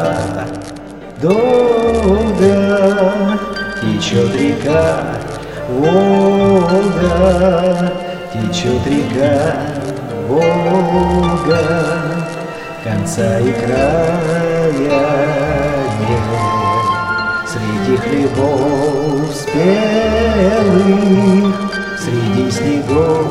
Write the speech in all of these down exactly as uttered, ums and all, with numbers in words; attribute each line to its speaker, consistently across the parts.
Speaker 1: долго течет река, Волга, течет река, Волга, конца и края нет. Среди хлебов спелых, среди снегов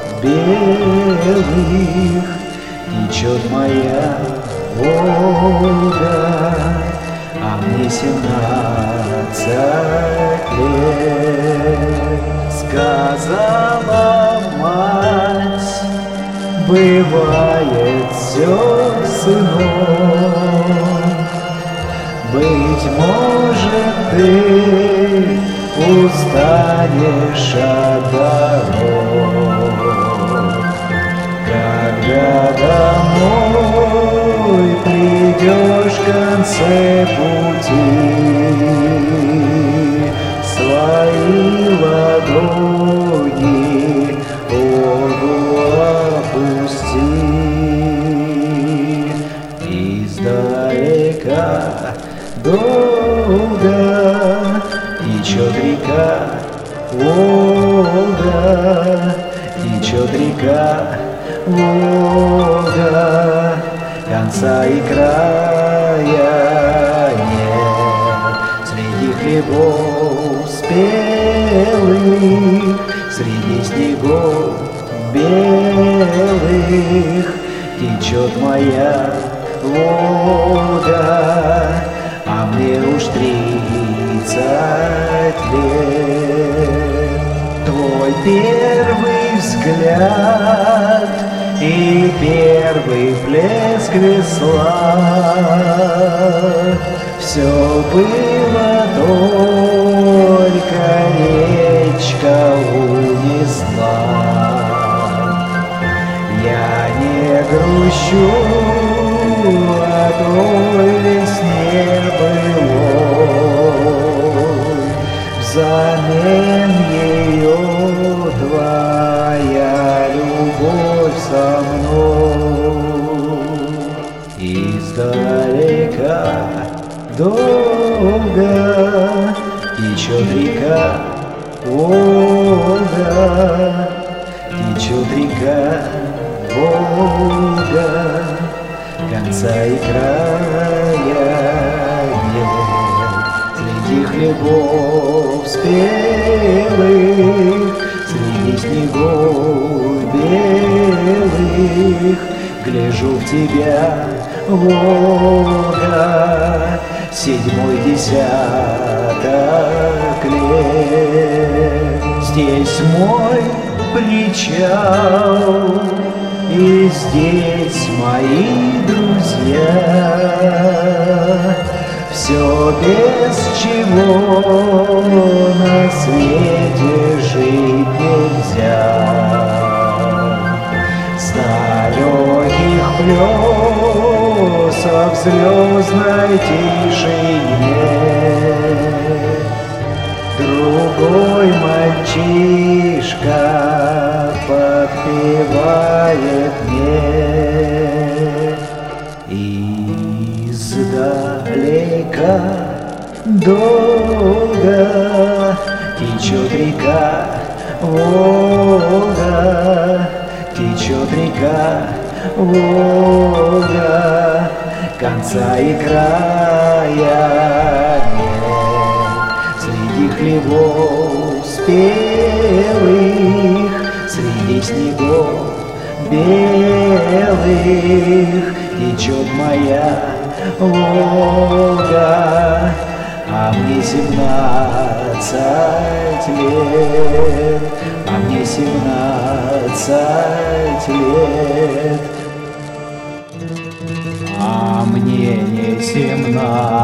Speaker 1: белых течет моя Волга, а мне семнадцать лет. Сказала мать, бывает все, сынок, быть может, ты устанешь от дорог, когда домой придешь в конце пути, свои ладони Богу опусти. Издалека долго течет река, Волга, течет река, Волга, конца и края нет. Среди хлебов спелых, среди снегов белых течет моя Волга, а мне уж тридцать лет. Твой первый взгляд и первый плеск весла, все было только речка унесла. Я не грущу о той весне былой, взамен ее твоя любовь со мной. Издалека долго течет река, Волга, течет река, Волга, конца и края нет. Среди хлебов спелых, среди снегов белых гляжу в тебя, Волга, седьмой десяток лет. Здесь мой причал, и здесь мои друзья, все без чего на свете жить нельзя. С далеких плесов в звездной тишине другой мальчишка подпевает мне. Издалека долго течет река, Волга, течет река, Волга, конца и края нет. Среди хлебов спелых, среди снегов белых течет моя Волга, а мне семнадцать лет, а мне семнадцать лет, а мне не семнадцать.